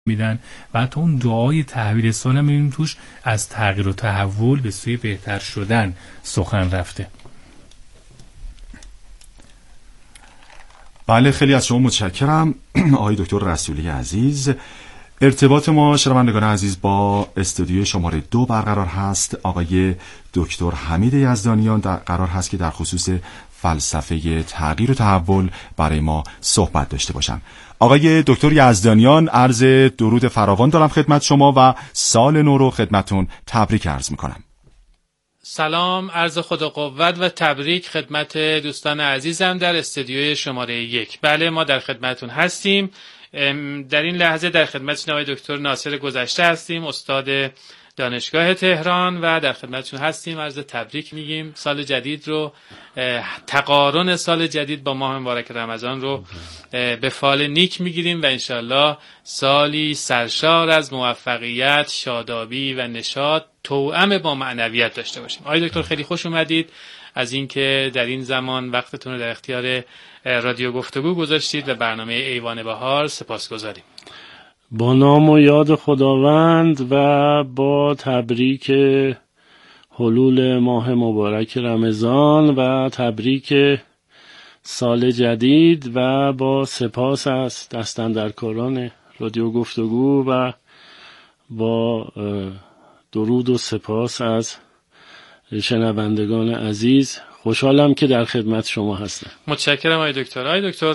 میدن و حتی اون دعای تحویل سال هم میبینیم توش از تغییر و تحول به سوی بهتر شدن سخن رفته. بله، خیلی از شما متشکرم آقای دکتر رسولی عزیز. ارتباط ما شنوندگان عزیز با استودیو شماره 2 برقرار هست. آقای دکتر حمید یزدانیان قرار هست که در خصوص فلسفه تغییر و تحول برای ما صحبت داشته باشن. آقای دکتر یزدانیان، عرض درود فراوان دارم خدمت شما و سال نو رو خدمتون تبریک عرض میکنم. سلام، عرض خدا قوت و تبریک خدمت دوستان عزیزم در استودیوی شماره 1. بله، ما در خدمتون هستیم. در این لحظه در خدمتتون آقای دکتر ناصر گذشته هستیم، استاد دانشگاه تهران، و در خدمتتون هستیم. عرض تبریک میگیم سال جدید رو، تقارن سال جدید با ماه مبارک رمضان رو به فال نیک میگیریم و انشالله سالی سرشار از موفقیت، شادابی و نشاط توأم با معنویت داشته باشیم. آقای دکتر خیلی خوش اومدید از اینکه در این زمان وقتتون رو در اختیار رادیو گفتگو گذاشتید و برنامه ایوان بهار. سپاسگزاریم. با نام و یاد خداوند و با تبریک حلول ماه مبارک رمضان و تبریک سال جدید و با سپاس از دستاندرکاران رادیو گفتگو و با درود و سپاس از شنوندگان عزیز، خوشحالم که در خدمت شما هستم. متشکرم آقای دکتر. آقای دکتر،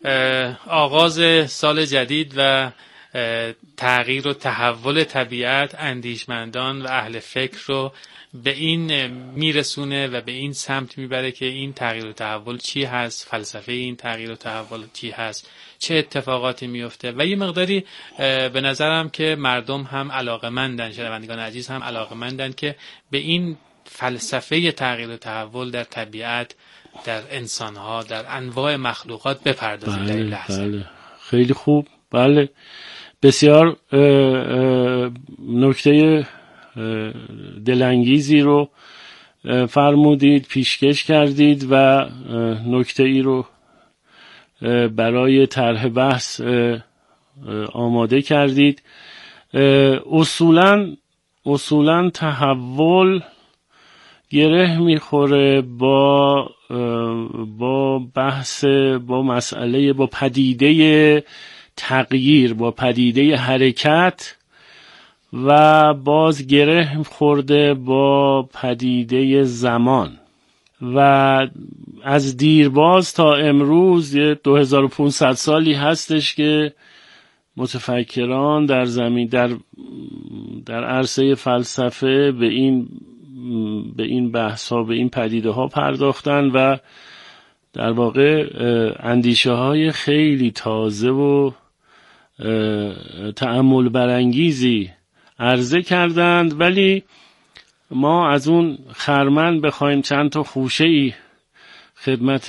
آغاز سال جدید و تغییر و تحول طبیعت اندیشمندان و اهل فکر رو به این میرسونه و به این سمت میبره که این تغییر و تحول چی هست، فلسفه این تغییر و تحول چی هست، چه اتفاقاتی میفته و یه مقداری به نظرم که مردم هم علاقه‌مندن، شنوندگان عزیز هم علاقه‌مندن که به این فلسفه تغییر و تحول در طبیعت، در انسانها، در انواع مخلوقات بپردازیم. در این لحظه بله، خیلی خوب. بله، بسیار نکته دلانگیزی رو فرمودید، پیشکش کردید و نکته ای رو برای طرح بحث آماده کردید. اصولاً تحول گره میخوره با بحث، با مسئله، با پدیده تغییر، با پدیده حرکت و باز گره خورده با پدیده زمان و از دیرباز تا امروز 2500 سالی هستش که متفکران در زمین در عرصه فلسفه به این بحث ها، به این پدیده ها پرداختن و در واقع اندیشه های خیلی تازه و تأمل برانگیزی عرضه کردند. ولی ما از اون خرمن بخوایم چند تا خوشه‌ای خدمت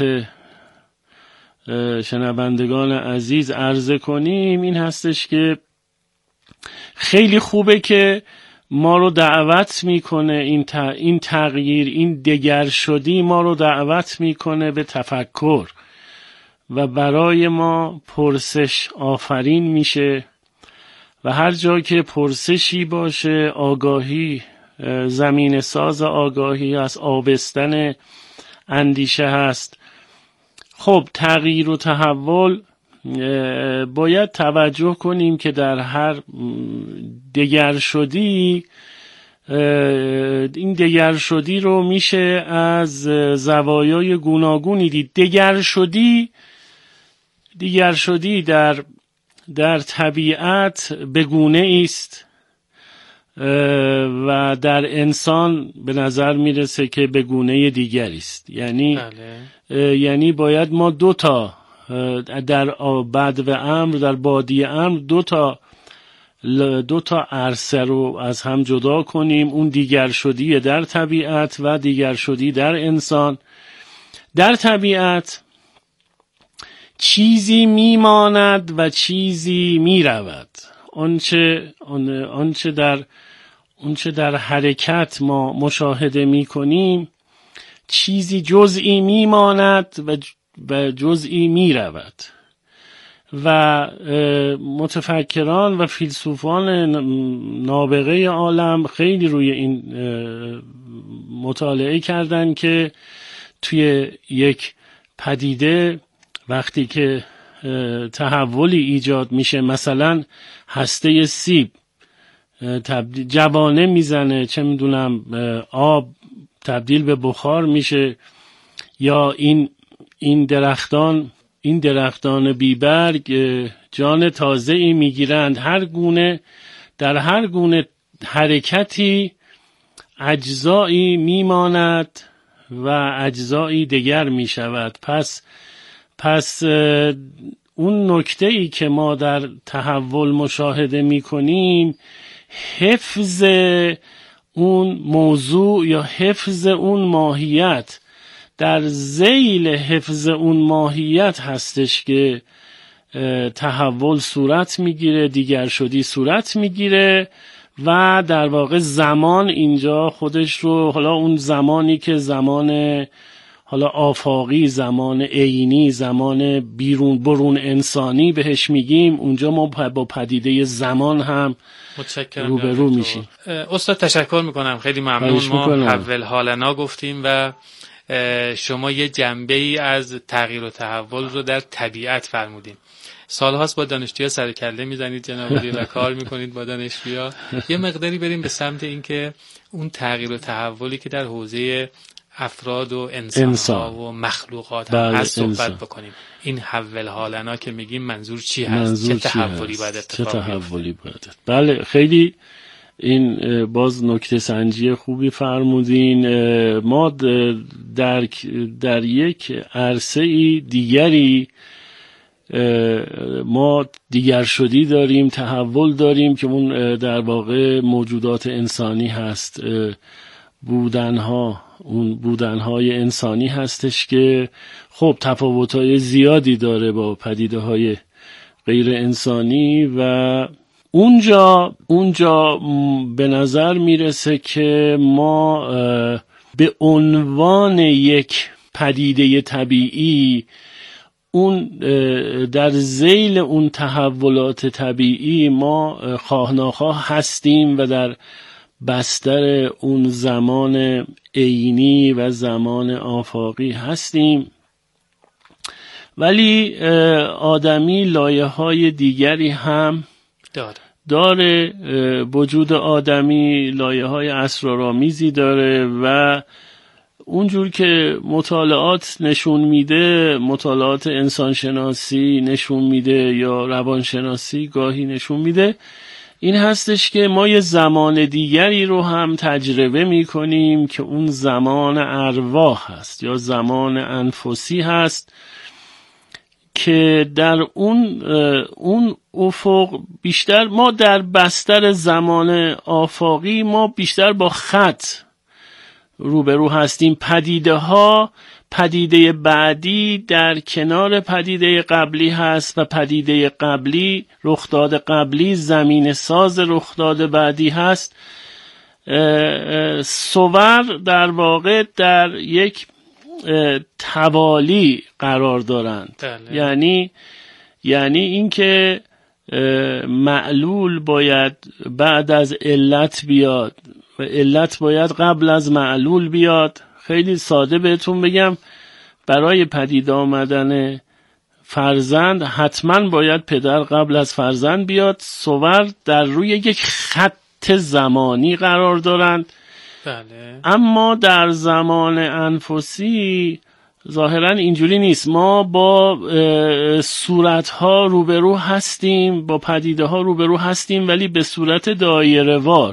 شنوندگان عزیز عرضه کنیم، این هستش که خیلی خوبه که ما رو دعوت میکنه این تغییر، این دگرشدی ما رو دعوت میکنه به تفکر و برای ما پرسش آفرین میشه و هر جا که پرسشی باشه، آگاهی، زمین ساز آگاهی از آبستن اندیشه هست. خب تغییر و تحول باید توجه کنیم که در هر دگرشدی، این دگرشدی رو میشه از زوایای گوناگونی دید. دگرشدی در طبیعت به گونه است و در انسان به نظر میرسه که به گونه دیگری است. یعنی باید ما دوتا در بدو امر، در بادی امر دو تا عرصه رو از هم جدا کنیم، اون دیگرشدی در طبیعت و دیگرشدی در انسان. در طبیعت چیزی میماند و چیزی میرود. آنچه در حرکت ما مشاهده میکنیم، چیزی جزئی میماند و جزئی میرود و متفکران و فیلسوفان نابغه عالم خیلی روی این مطالعه کردن که توی یک پدیده وقتی که تحولی ایجاد میشه، مثلا هسته سیب جوانه میزنه، چه میدونم آب تبدیل به بخار میشه، یا این درختان بیبرگ جان تازه‌ای میگیرند. در هر گونه حرکتی اجزایی میماند و اجزایی دیگر میشود. پس اون نکته‌ای که ما در تحول مشاهده میکنیم، حفظ اون موضوع یا حفظ اون ماهیت، در ذیل حفظ اون ماهیت هستش که تحول صورت میگیره، دیگر شدی صورت میگیره و در واقع زمان اینجا خودش رو، حالا اون زمانی که زمان حالا آفاقی، زمان عینی، زمان برون انسانی بهش میگیم، اونجا ما با پدیده زمان هم روبرو میشیم. استاد تشکر میکنم، خیلی ممنون. ما حول حالنا گفتیم و شما یه جنبه ای از تغییر و تحول رو در طبیعت فرمودیم. سالهاست با دانشجوها سر کله میزنید جناب عالی و کار میکنید با دانشجوها. یه مقداری بریم به سمت این که اون تغییر و تحولی که در حوزه افراد و انسان و مخلوقات هم هست صحبت بکنیم. این حول حالنا که میگیم منظور چی هست؟ چه تحولی باید اتفاق بیفته؟ بله، خیلی این باز نکته سنجی خوبی فرمودین. ما در یک عرصه دیگری ما دیگر شدی داریم، تحول داریم که اون در واقع موجودات انسانی هست، اون بودنهای انسانی هستش که خب تفاوت‌های زیادی داره با پدیده‌های غیر انسانی و اونجا به نظر میرسه که ما به عنوان یک پدیده طبیعی اون در ذیل اون تحولات طبیعی ما خواه‌ناخواه هستیم و در بستر اون زمان عینی و زمان آفاقی هستیم. ولی آدمی لایه‌های دیگری هم داره. وجود آدمی لایه‌های اسرارآمیزی داره و اونجور که مطالعات نشون میده، مطالعات انسانشناسی نشون میده یا روانشناسی گاهی نشون میده، این هستش که ما یه زمان دیگری رو هم تجربه میکنیم که اون زمان ارواح هست یا زمان انفسی هست که در اون افق بیشتر ما در بستر زمان آفاقی ما بیشتر با خط روبرو هستیم. پدیده بعدی در کنار پدیده قبلی هست و پدیده قبلی، رخداد قبلی زمین ساز رخداد بعدی هست. صور در واقع در یک توالی قرار دارند. یعنی اینکه معلول باید بعد از علت بیاد و علت باید قبل از معلول بیاد. خیلی ساده بهتون بگم، برای پدید آمدن فرزند حتما باید پدر قبل از فرزند بیاد. صور در روی یک خط زمانی قرار دارند. بله. اما در زمان انفسی ظاهرا اینجوری نیست. ما با صورتها روبرو هستیم، با پدیده ها روبرو هستیم، ولی به صورت دایره وار.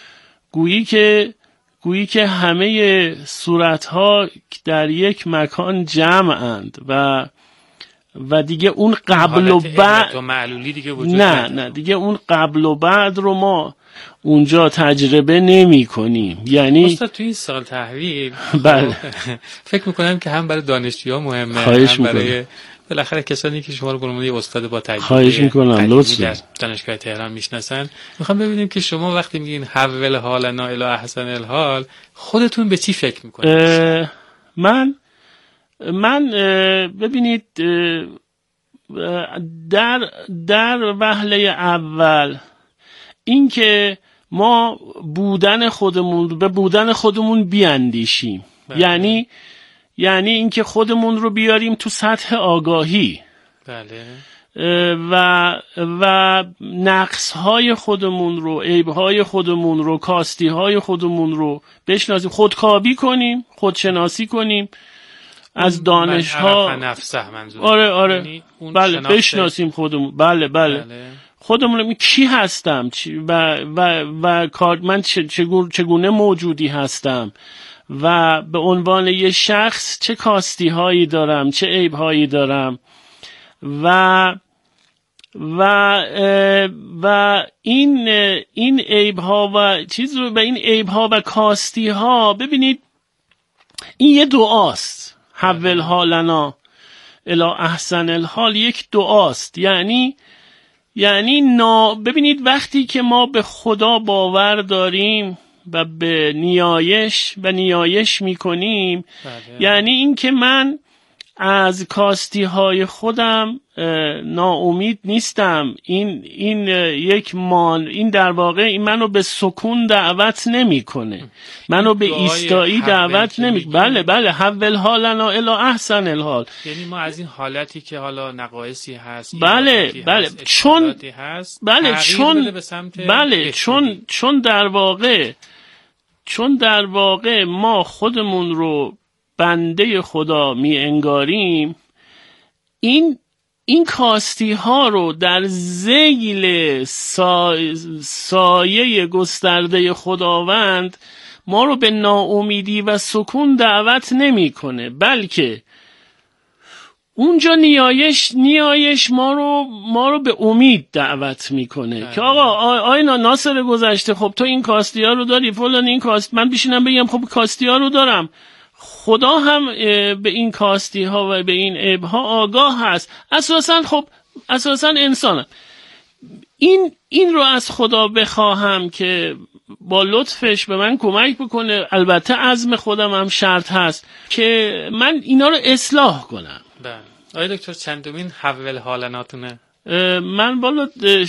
گویی که همه صورتها در یک مکان جمعند و دیگه اون قبل و بعد نه دیگه اون قبل و بعد رو ما اونجا تجربه نمی کنیم. یعنی استاد تو این سال تحویل بله فکر میکنم که هم برای دانشجوها مهمه، هم برای بالاخره کسانی که شما رو به عنوان یه استاد با تجربه در دانشگاه تهران میشناسن، میخوام ببینیم که شما وقتی میگین حول حالنا الی احسن الحال، خودتون به چی فکر میکنید؟ من ببینید در وهله اول این که ما به بودن خودمون بیاندیشیم، یعنی این که خودمون رو بیاریم تو سطح آگاهی. بله. و نقص‌های خودمون رو، عیب‌های خودمون رو، کاستی‌های خودمون رو بشناسیم، خودکاوی کنیم، خودشناسی کنیم از دانش‌ها. نفسه منظور. آره یعنی بله، بشناسیم خودمون. بله. خودمون کی هستم و کار من چگونه موجودی هستم و به عنوان یه شخص چه کاستی‌هایی دارم، چه عیب‌هایی دارم و این عیب‌ها و این عیب‌ها و کاستی‌ها، ببینید این یه دعاست. حول حالنا الی احسن الحال یک دعاست. یعنی ببینید وقتی که ما به خدا باور داریم و به نیایش میکنیم، یعنی این که من از کاستی های خودم ناامید نیستم. این در واقع این منو به سکون دعوت نمیکنه، منو به ایستایی دعوت نمیکنه. بله حول حالنا الی احسن الحال. یعنی ما از این حالتی که حالا نقایصی هست، بله چون در واقع ما خودمون رو بنده خدا می انگاریم، این کاستی ها رو در ذیل سایه گسترده خداوند ما رو به ناامیدی و سکون دعوت نمی کنه، بلکه اونجا نیایش ما رو به امید دعوت میکنه که آقا آینا ناصر گذشته، خب تو این کاستی ها رو داری، فلان این کاست، من بشینم بگم خب کاستی ها رو دارم. خدا هم به این کاستی ها و به این عیب ها آگاه هست. اساساً انسانم. این رو از خدا بخواهم که با لطفش به من کمک بکنه. البته عزم خودم هم شرط هست که من اینا رو اصلاح کنم. بله. آقای دکتر چندمین حول حالناتونه؟ من بالا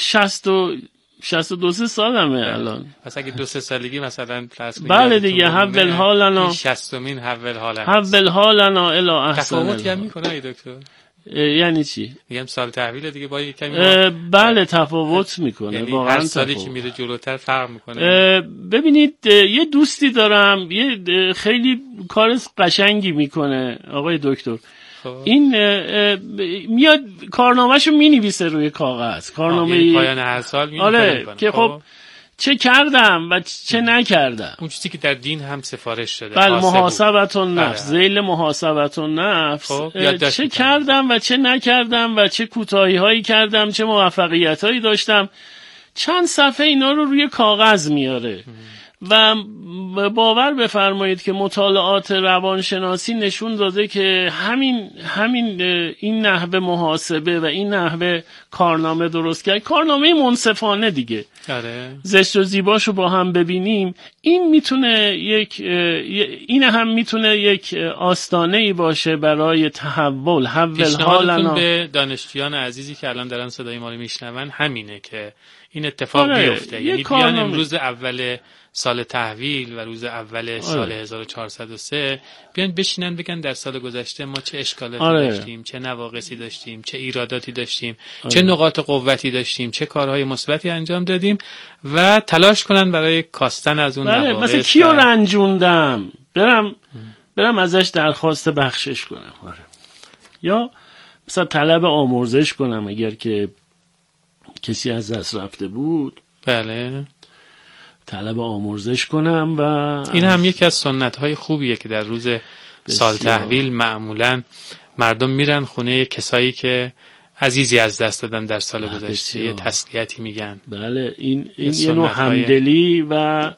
62 سالمه الان. پس اگه 2-3 سالگی مثلا فرض کنید، بله دیگه حول حالنا 60مین حول حالنا الی احسن. تفاوت هم میکنه ای دکتر؟ یعنی چی؟ میگم سال تحویل دیگه با کمی بله تفاوت میکنه، یعنی واقعا هر سالی که میره جلوتر فرق میکنه. ببینید یه دوستی دارم، یه خیلی کار قشنگی میکنه آقای دکتر. این میاد کارنامه‌شو مینویسه روی کاغذ، کارنامه پایان هر سال آره که خب چه کردم و چه نکردم. اون چیزی که در دین هم سفارش شده، بله محاسبه النفس، ذیل محاسبه النفس، چه کردم و چه نکردم و چه کوتاهی‌هایی کردم، چه موفقیت‌هایی داشتم. چند صفحه اینا رو روی کاغذ میاره و باور بفرمایید که مطالعات روانشناسی نشون داده که همین این نحوه محاسبه و این نحوه کارنامه درست کرد، کارنامه منصفانه دیگه. آره. زشت و زیباشو با هم ببینیم، این هم میتونه یک آستانه‌ای باشه برای تحول. حول حالنا به دانشجویان عزیزی که الان دارن صدای ما رو میشنون همینه که این اتفاق بیفته، یعنی بیان امروز اول سال تحویل و روز اول سال 1403 بیان بشینن بگن در سال گذشته ما چه اشکالاتی داشتیم، چه نواقصی داشتیم، چه ایراداتی داشتیم، چه نقاط قوتی داشتیم، چه کارهای مثبتی انجام دادیم و تلاش کنن برای کاستن از اون نواقص. مثلا کیو رنجوندم برم ازش درخواست بخشش کنم. یا مثلا طلب آمرزش کنم اگر که کسی از دست رفته بود. بله. طلب آمرزش کنم و این هم یکی از سنت‌های خوبیه که در روز سال تحویل معمولاً مردم میرن خونه کسایی که عزیزی از دست دادن در سال گذشته، یه تسلیتی میگن. بله این یه نوع همدلی و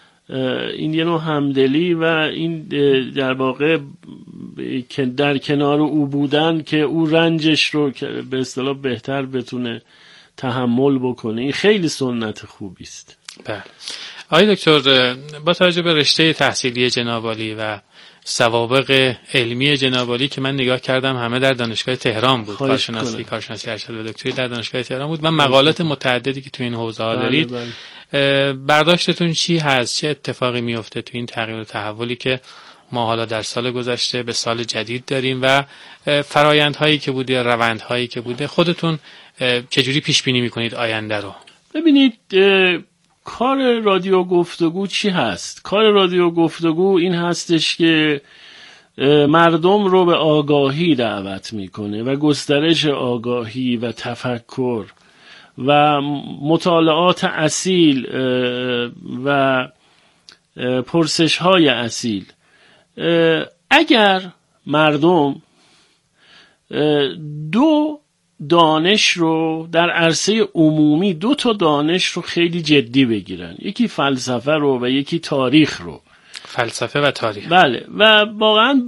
این در واقع که در کنار او بودن که او رنجش رو به اصطلاح بهتر بتونه تحمل بکنه. این خیلی سنت خوبی است. بله. آقای دکتر با توجه به رشته تحصیلی جناب عالی و سوابق علمی جناب عالی که من نگاه کردم همه در دانشگاه تهران بود. کارشناسی ارشد و دکتری در دانشگاه تهران بود و مقالات متعددی که تو این حوزه ها دارید. برداشتتون چی هست؟ چه اتفاقی میفته تو این تغییر و تحولی که ما حالا در سال گذشته به سال جدید داریم و فرایندهایی که بوده، روندهایی که بوده، خودتون چجوری پیش بینی میکنید آینده رو؟ ببینید کار رادیو گفتگو چی هست؟ کار رادیو گفتگو این هستش که مردم رو به آگاهی دعوت میکنه و گسترش آگاهی و تفکر و مطالعات اصیل و پرسش های اصیل. اگر مردم دو دانش رو در عرصه عمومی، دو تا دانش رو خیلی جدی بگیرن، یکی فلسفه رو و یکی تاریخ رو، فلسفه و تاریخ، بله، و واقعا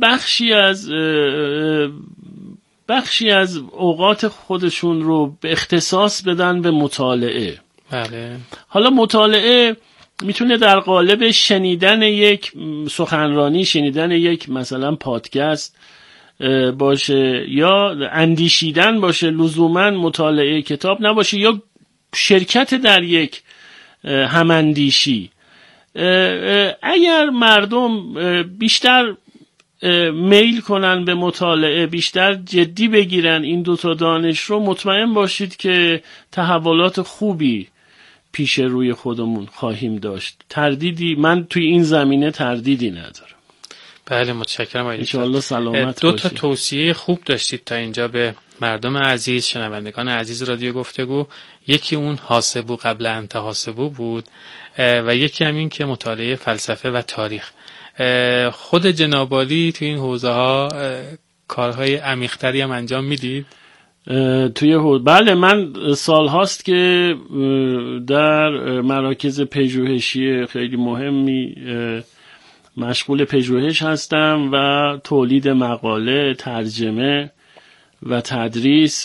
بخشی از اوقات خودشون رو به اختصاص بدن به مطالعه. بله. حالا مطالعه میتونه در قالب شنیدن یک سخنرانی، شنیدن یک مثلا پادکست باشه، یا اندیشیدن باشه، لزوما مطالعه کتاب نباشه، یا شرکت در یک هماندیشی. اگر مردم بیشتر میل کنن به مطالعه، بیشتر جدی بگیرن این دوتا دانش رو، مطمئن باشید که تحولات خوبی پیش روی خودمون خواهیم داشت. من توی این زمینه تردیدی ندارم. بله، متشکرم. انشاءالله سلامت دو تا توصیه خوب داشتید تا اینجا به مردم عزیز، شنوندگان عزیز رادیو گفتگو. یکی اون حاسبو قبل ان تحاسبو بود و یکی همین که مطالعه فلسفه و تاریخ. خود جناب عالی توی این حوزه ها کارهای عمیق‌تری هم انجام میدید؟ بله، من سال هاست که در مراکز پژوهشی خیلی مهمی مشغول پژوهش هستم و تولید مقاله، ترجمه و تدریس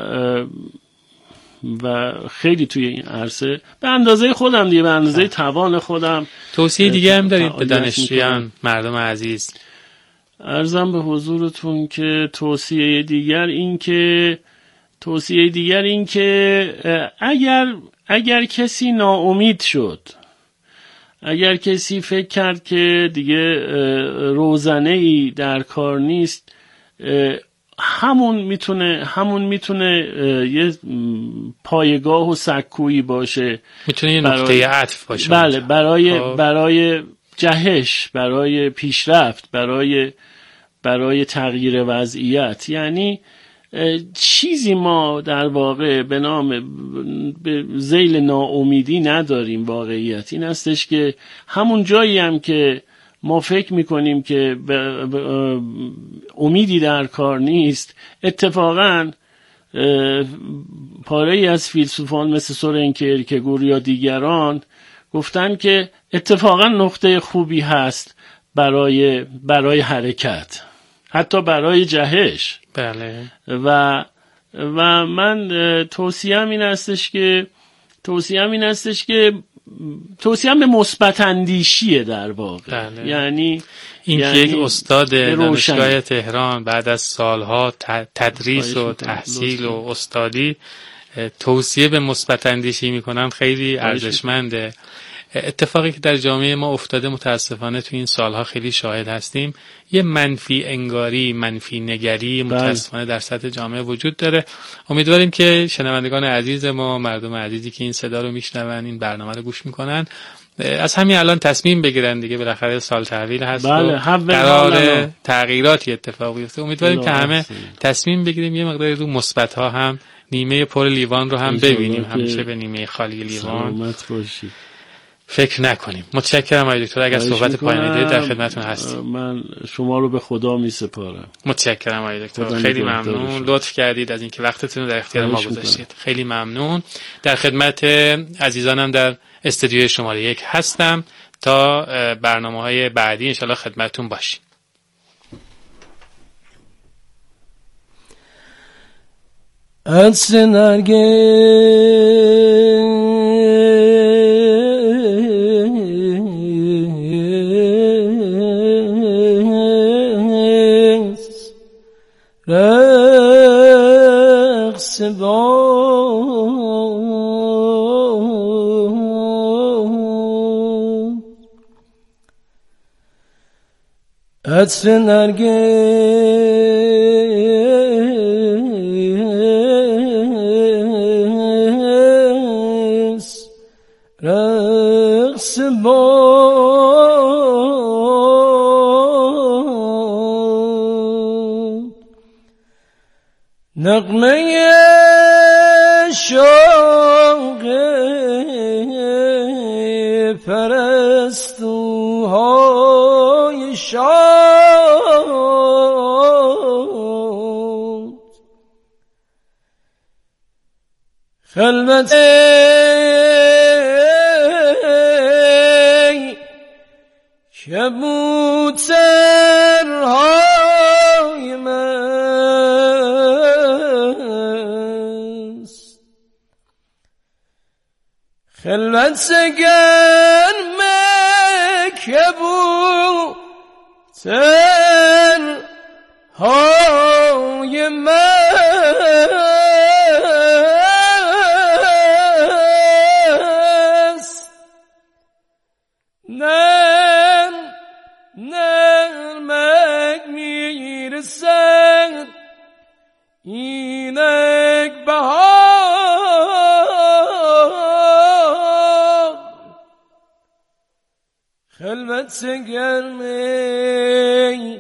و خیلی توی این عرصه به اندازه خودم دیگه، به اندازه توان خودم. توصیه دیگه هم دارید به دانشجویان، مردم عزیز؟ عرضم به حضورتون که توصیه دیگر این که اگر کسی ناامید شد، اگر کسی فکر کرد که دیگه روزنه‌ای در کار نیست، همون میتونه یه پایگاه و سکویی باشه، میتونه یه نقطه عطف باشه. بله، برای جهش، برای پیشرفت، برای تغییر وضعیت. یعنی چیزی ما در واقع به نام به ذیل ناامیدی نداریم. واقعیت این هستش که همون جایی هم که ما فکر میکنیم که امیدی در کار نیست، اتفاقاً پاره‌ای از فیلسوفان مثل سورن کیرکگور یا دیگران گفتن که اتفاقاً نقطه خوبی هست برای حرکت، حتی برای جهش. بله. و من توصیه‌ام این هستش که توصیه‌ام به مثبت اندیشیه در واقع. بله. یعنی یک استاد دانشگاه تهران بعد از سالها تدریس و تحصیل و استادی توصیه به مثبت اندیشی میکنم، خیلی ارزشمنده. اتفاقی که در جامعه ما افتاده متاسفانه تو این سالها خیلی شاهد هستیم، یه منفی انگاری، منفی نگری متاسفانه در سطح جامعه وجود داره. امیدواریم که شنوندگان عزیز ما، مردم عزیزی که این صدا رو میشنون، این برنامه رو گوش میکنن، از همین الان تصمیم بگیرن دیگه، بالاخره سال تحویل هست و قرار تغییراتی اتفاق بیفته. امیدواریم که همه تصمیم بگیریم یه مقداری رو مثبت ها هم، نیمه پر لیوان رو هم ببینیم، همیشه به نیمه خالی لیوان فکر نکنیم. متشکرم آقای دکتر. اگر صحبت پایانی در خدمتتون هستیم. من شما رو به خدا می سپارم. متشکرم آقای دکتر، خیلی ممنون، لطف کردید از اینکه وقتتون رو در اختیار ما گذاشتید. خیلی ممنون. در خدمت عزیزانم در استودیوی شماره 1 هستم تا برنامه‌های بعدی ان شاءالله خدمتتون باشیم. عطر نرگس عطر نرگس رقص باد نغمه شوق پرستوهای شاد خلوت کبوترهای مست خلوت گرم کبوترهای مست نرمک میرسد اینک بهار خلوت گرمی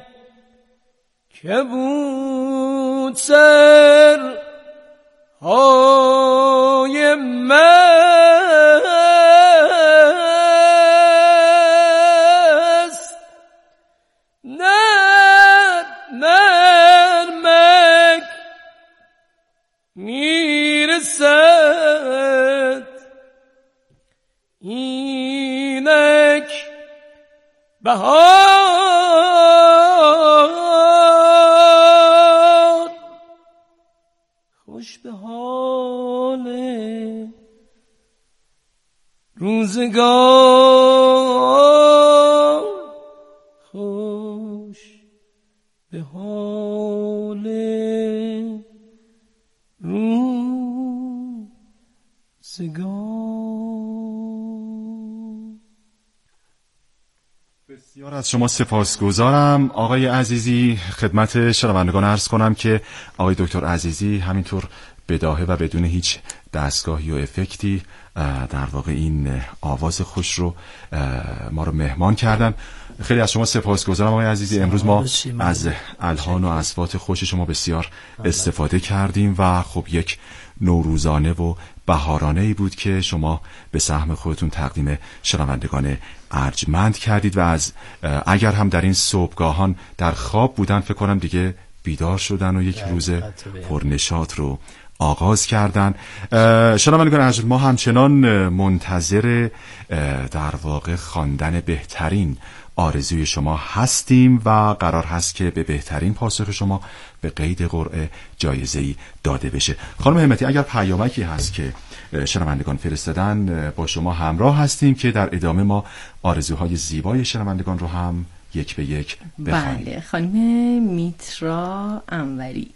کبوتر های مست نرمک میرسد اینک بهار خوش به حال روزگار خوش به حال روزگار. بسیار از شما سپاسگزارم آقای عزیزی. خدمت شنوندگان عرض کنم که آقای دکتر عزیزی همینطور بداهه و بدون هیچ دستگاهی و افکتی در واقع این آواز خوش رو ما رو مهمان کردن. خیلی از شما سپاسگزارم آقای عزیزی. امروز ما از الحان و اصوات خوش شما بسیار استفاده کردیم و خب یک نوروزانه و بهارانه ای بود که شما به سهم خودتون تقدیم شنوندگان ارجمند کردید و از اگر هم در این صبحگاهان در خواب بودن فکر کنم دیگه بیدار شدن و یک روز پرنشاط رو آغاز کردن. شنوندگان ارجمند، ما همچنان منتظر در واقع خواندن بهترین آرزوی شما هستیم و قرار هست که به بهترین پاسخ شما به قید قرعه جایزه‌ای داده بشه. خانم همتی، اگر پیامکی هست که شنوندگان فرستادن با شما همراه هستیم که در ادامه ما آرزوهای زیبای شنوندگان رو هم یک به یک بخواهیم. بله، خانم میترا انوری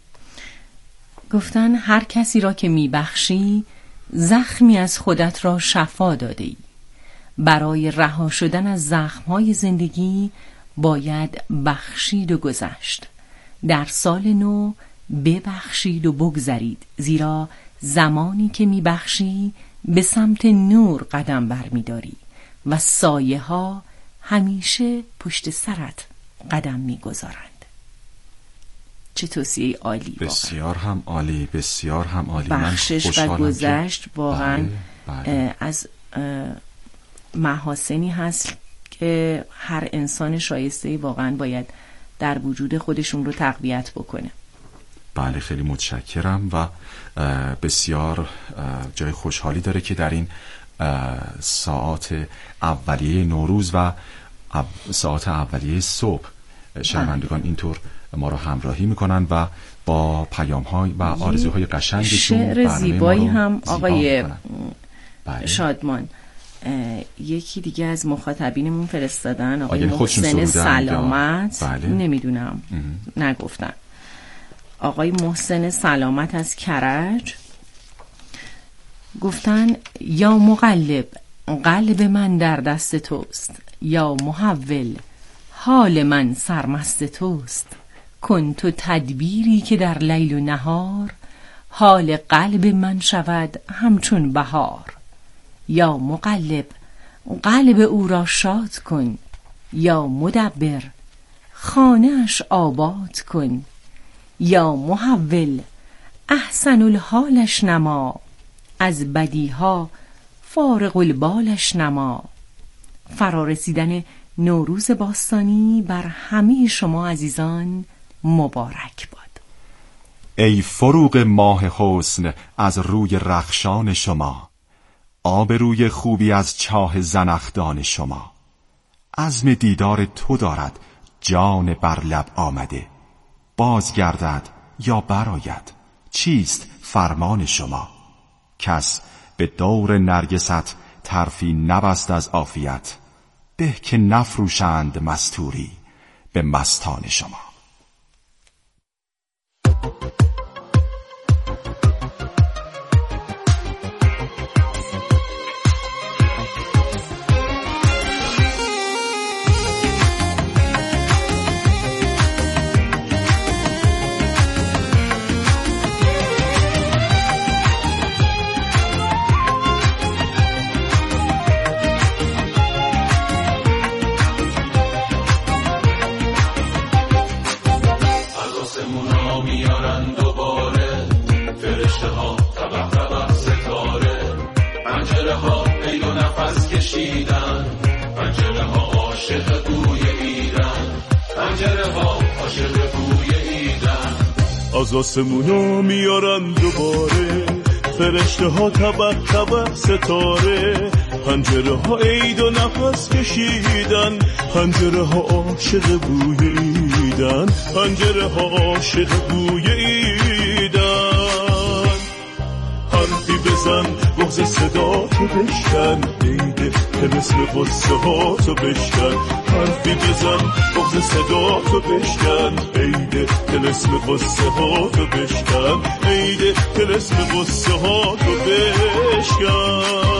گفتن هر کسی را که میبخشی زخمی از خودت را شفا داده ای. برای رها شدن از زخم‌های زندگی باید بخشید و گذشت. در سال نو ببخشید و بگذرید، زیرا زمانی که میبخشی به سمت نور قدم برمی‌داری و سایه ها همیشه پشت سرت قدم می‌گذارند. چه توصیه عالی! بسیار هم عالی، بسیار هم عالی. بخشش و گذشت واقعا بله. از محاسنی هست که هر انسان شایسته واقعا باید در وجود خودشون رو تقویت بکنه. بله، خیلی متشکرم و بسیار جای خوشحالی داره که در این ساعات اولیه نوروز و ساعات اولیه صبح شنوندگان اینطور ما رو همراهی میکنن و با پیام‌های و آرزوهای قشنگشون شعر زیبایی هم آقای شادمان یکی دیگه از مخاطبینمون فرستادن، آقای محسن سلامت. نمیدونم نگفتن. آقای محسن سلامت از کرج گفتن یا مقلب قلب من در دست توست، یا محول حال من سرمست توست. کن تو تدبیری که در لیل و نهار حال قلب من شود همچون بهار. یا مقلب قلب او را شاد کن، یا مدبر خانه اش آباد کن. یا محول احسن الحالش نما، از بدیها فارغ البالش نما. فرارسیدن نوروز باستانی بر همه شما عزیزان مبارک باد. ای فروغ ماه حسن از روی رخشان شما، آبروی خوبی از چاه زنخدان شما. عزم دیدار تو دارد جان بر لب آمده، بازگردد یا برآید چیست فرمان شما. کس به دور نرگست طرفی نبست از عافیت، به که نفروشند مستوری به مستان شما. از آسمونا میارن دوباره فرشته ها طبق طبق ستاره. پنجره ها عید و نفس کشیدن، پنجره ها عاشق بوی ایدن، پنجره ها عاشق بوی ایدن. حرفی بزن بغض صدا تو بشکن، عیده که مثل قصه ها تو بشکن. حرفی بزن بغض صدا تو بشکن، عیده که مثل قصه ها تو بشکن، عیده که مثل قصه ها تو بشکن.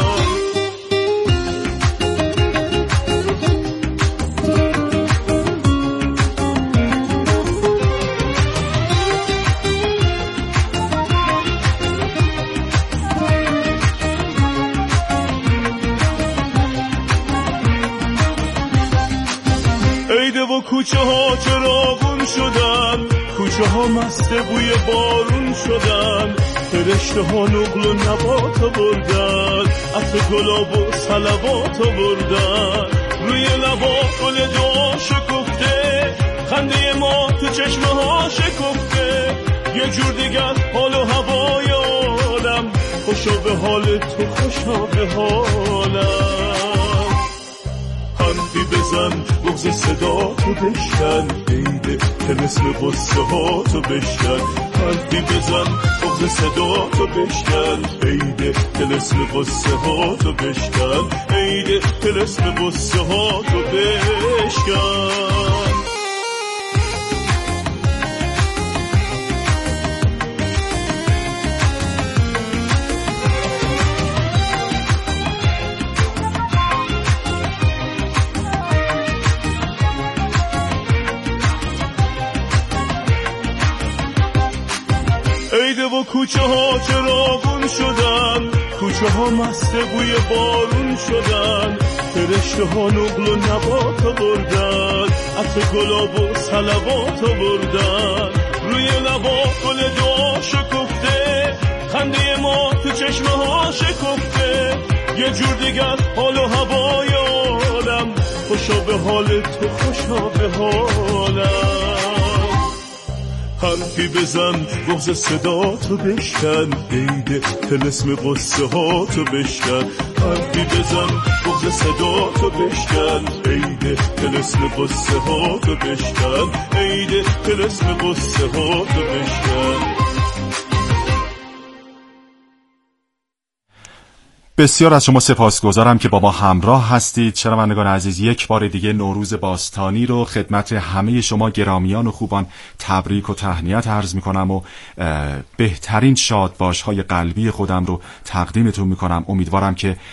کوچه ها چراغون شدن، کوچه ها مست بوی بارون شدن. فرشته ها نقل و نبات آوردن، عطر گلاب و صلوات آوردن. روی لبا گل دعا شکفته، خنده ما تو چشمه ها شکفته. یه جور دیگر حال و هوای عالم، خوشا به حال تو خوشا به حالم. حرفی بزن بغض صدا تو بشکن، عیده که مثل قصه ها تو بشکن. حرفی بزن بغض صدا تو بشکن، عیده که مثل قصه ها تو بشکن، عیده که مثل قصه ها تو بشکن. عیده و کوچه ها چراغون شدن، کوچه ها مست بوی بارون شدن. فرشته ها نقل و نبات آوردن، عطر گلاب و صلوات آوردن. روی لبا گل دعا شکفته، خنده ما تو چشمه ها شکفته. یه جور دیگر حال و هوای عالم، خوشا به حال تو خوشا به حالم. حرفی بزن بغض صدا تو بشکن، عیده طلسم قصه ها تو بشکن. حرفی بزن بغض صدا تو بشکن، عیده طلسم قصه ها تو بشکن، عیده طلسم قصه ها تو بشکن. بسیار از شما سپاسگزارم که با ما همراه هستید. شنوندگان عزیز، یک بار دیگه نوروز باستانی رو خدمت همه شما گرامیان و خوبان تبریک و تهنیت عرض میکنم و بهترین شادباش‌های قلبی خودم رو تقدیمتون میکنم. امیدوارم که